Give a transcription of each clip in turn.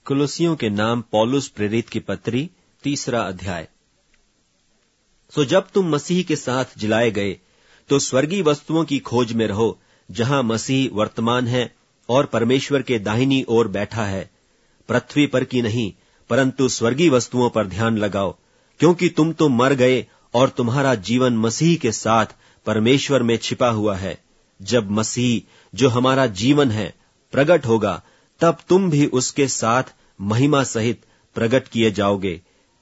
कुलुसियों के नाम पौलुस प्रेरित की पत्री 3 अध्याय। सो जब तुम मसीह के साथ जिलाए गए तो स्वर्गीय वस्तुओं की खोज में रहो, जहां मसीह वर्तमान है और परमेश्वर के दाहिनी ओर बैठा है। पृथ्वी पर की नहीं परंतु स्वर्गीय वस्तुओं पर ध्यान लगाओ, क्योंकि तुम तो मर गए और तुम्हारा जीवन मसीह के साथ परमेश्वर में छिपा हुआ है। जब मसीह जो हमारा जीवन है प्रकट होगा, तब तुम भी उसके साथ महिमा सहित प्रकट किए जाओगे।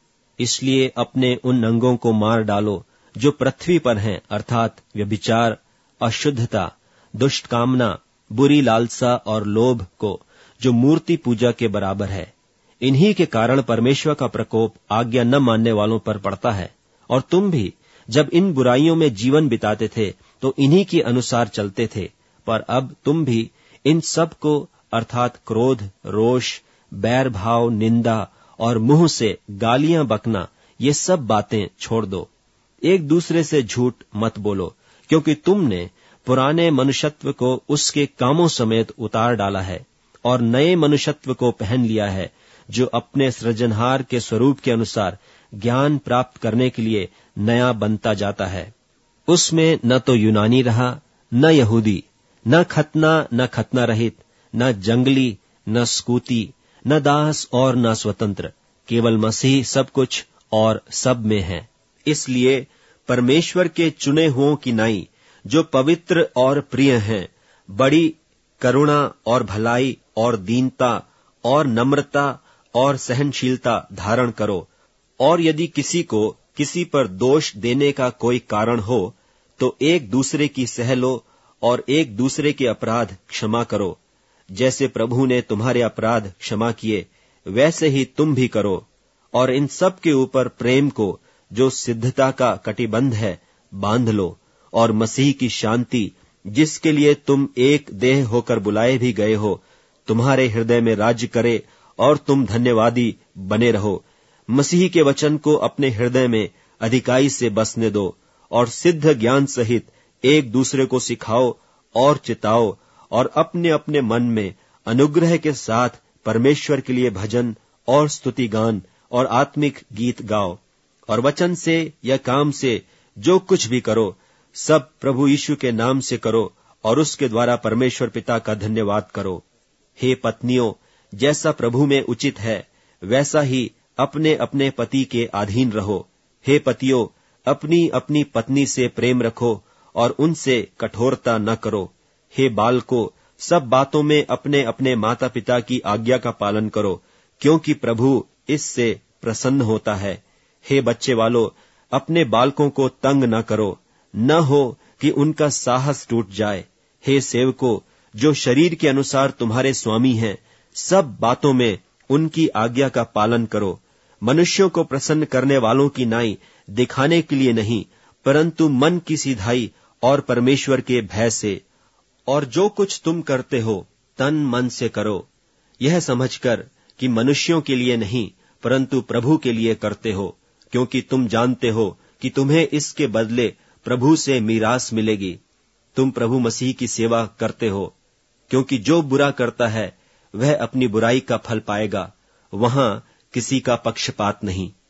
इसलिए अपने उन अंगों को मार डालो जो पृथ्वी पर हैं, अर्थात व्यभिचार, अशुद्धता, दुष्ट कामना, बुरी लालसा और लोभ को, जो मूर्ति पूजा के बराबर है। इन्हीं के कारण परमेश्वर का प्रकोप आज्ञा न मानने वालों पर पड़ता है। और तुम भी जब इन बुराइयों में जीवन बिताते थे तो इन्हीं के अनुसार चलते थे, पर अब तुम भी इन सब को अर्थात क्रोध, रोष, बैर भाव, निंदा और मुंह से गालियां बकना, ये सब बातें छोड़ दो। एक दूसरे से झूठ मत बोलो, क्योंकि तुमने पुराने मनुष्यत्व को उसके कामों समेत उतार डाला है और नए मनुष्यत्व को पहन लिया है, जो अपने सृजनहार के स्वरूप के अनुसार ज्ञान प्राप्त करने के लिए नया बनता जाता है। उसमें न तो यूनानी रहा, न यहूदी, न खतना रहित, न जंगली, न स्कूती, न दास और न स्वतंत्र, केवल मसीह सब कुछ और सब में है। इसलिए परमेश्वर के चुने हुओं की नाई, जो पवित्र और प्रिय हैं, बड़ी करुणा और भलाई और दीनता और नम्रता और सहनशीलता धारण करो। और यदि किसी को किसी पर दोष देने का कोई कारण हो, तो एक दूसरे की सह लो और एक दूसरे के अपराध क्षमा करो। जैसे प्रभु ने तुम्हारे अपराध क्षमा किए, वैसे ही तुम भी करो। और इन सब के ऊपर प्रेम को, जो सिद्धता का कटिबंध है, बांध लो। और मसीह की शांति, जिसके लिए तुम एक देह होकर बुलाए भी गए हो, तुम्हारे हृदय में राज्य करे और तुम धन्यवादी बने रहो। मसीह के वचन को अपने हृदय में अधिकाई से बसने दो और सिद्ध ज्ञान सहित एक दूसरे को सिखाओ और चिताओ, और अपने अपने मन में अनुग्रह के साथ परमेश्वर के लिए भजन और स्तुति गान और आत्मिक गीत गाओ। और वचन से या काम से जो कुछ भी करो, सब प्रभु यीशु के नाम से करो और उसके द्वारा परमेश्वर पिता का धन्यवाद करो। हे पत्नियों, जैसा प्रभु में उचित है, वैसा ही अपने अपने पति के अधीन रहो। हे पतियों, अपनी अपनी पत्नी से प्रेम रखो और उनसे कठोरता न करो। हे बालकों, सब बातों में अपने अपने माता पिता की आज्ञा का पालन करो, क्योंकि प्रभु इससे प्रसन्न होता है। हे बच्चे वालों, अपने बालकों को तंग न करो, न हो कि उनका साहस टूट जाए। हे सेवकों, जो शरीर के अनुसार तुम्हारे स्वामी हैं, सब बातों में उनकी आज्ञा का पालन करो, मनुष्यों को प्रसन्न करने वालों की नाई दिखाने के लिए नहीं, परंतु मन की सीधाई और परमेश्वर के भय से। और जो कुछ तुम करते हो तन मन से करो, यह समझकर कि मनुष्यों के लिए नहीं परंतु प्रभु के लिए करते हो, क्योंकि तुम जानते हो कि तुम्हें इसके बदले प्रभु से मीरास मिलेगी। तुम प्रभु मसीह की सेवा करते हो, क्योंकि जो बुरा करता है वह अपनी बुराई का फल पाएगा, वहां किसी का पक्षपात नहीं।